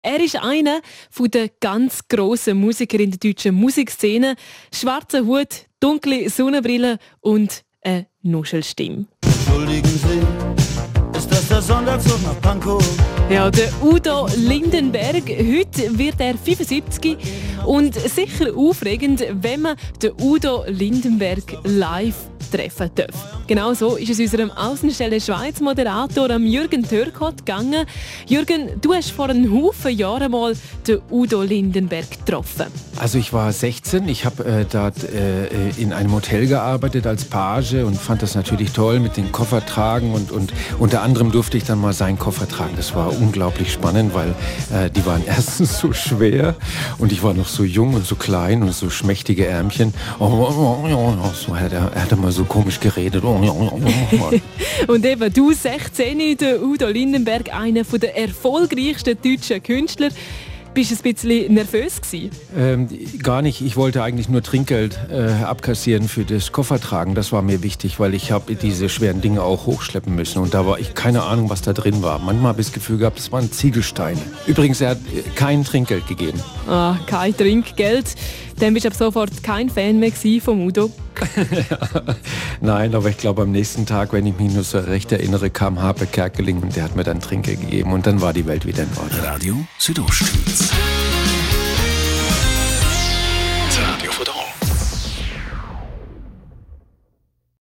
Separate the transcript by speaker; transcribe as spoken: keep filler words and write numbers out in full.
Speaker 1: Er ist einer der ganz grossen Musiker in der deutschen Musikszene. Schwarzer Hut, dunkle Sonnenbrille und eine Nuschelstimme.
Speaker 2: Entschuldigen Sie, ist das der Sonderzug nach Pankow?
Speaker 1: Ja, der Udo Lindenberg. Heute wird er fünfundsiebzig und sicher aufregend, wenn man den Udo Lindenberg live treffen darf. Genau so ist es unserem Außenstelle Schweiz-Moderator Jürgen Törkot gegangen. Jürgen, du hast vor einem Haufen Jahren mal den Udo Lindenberg getroffen.
Speaker 3: Also ich war sechzehn, ich habe äh, dort äh, in einem Hotel gearbeitet als Page und fand das natürlich toll mit den Koffer tragen und, und unter anderem durfte ich dann mal seinen Koffer tragen. Das war unglaublich spannend, weil äh, die waren erstens so schwer und ich war noch so jung und so klein und so schmächtige Ärmchen. Oh, oh, oh, oh, so hat er, er hat immer so komisch geredet. Oh, oh, oh, oh.
Speaker 1: Und eben du sechzehn, der Udo Lindenberg, einer der erfolgreichsten deutschen Künstler. Bist du ein bisschen nervös gewesen?
Speaker 3: Ähm, gar nicht. Ich wollte eigentlich nur Trinkgeld äh, abkassieren für das Koffertragen. Das war mir wichtig, weil ich habe diese schweren Dinge auch hochschleppen müssen. Und da war ich keine Ahnung, was da drin war. Manchmal habe ich das Gefühl gehabt, das waren Ziegelsteine. Übrigens, er hat kein Trinkgeld gegeben.
Speaker 1: Ah, kein Trinkgeld. Dann bist du ab sofort kein Fan mehr vom Udo.
Speaker 3: Nein, aber ich glaube, am nächsten Tag, wenn ich mich nur so recht erinnere, kam Harpe Kerkeling und der hat mir dann Trinkgeld gegeben. Und dann war die Welt wieder in Ordnung.
Speaker 4: Radio Südostschweiz.